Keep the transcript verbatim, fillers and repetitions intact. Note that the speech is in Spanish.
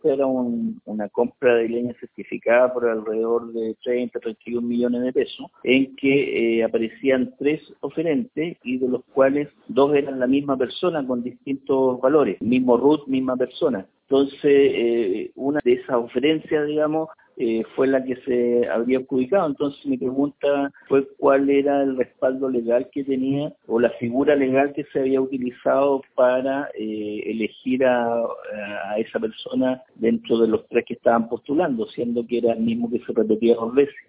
era un, una compra de leña certificada por alrededor de treinta, treinta y un millones de pesos, en que eh, aparecían tres oferentes y de los cuales dos eran la misma persona con distintos valores, mismo R U T, misma persona. Entonces, eh, una de esas oferencias, digamos, eh, fue la que se habría adjudicado. Entonces, mi pregunta fue cuál era el respaldo legal que tenía o la figura legal que se había utilizado para eh, elegir a, a esa persona dentro de los tres que estaban postulando, siendo que era el mismo que se repetía dos veces.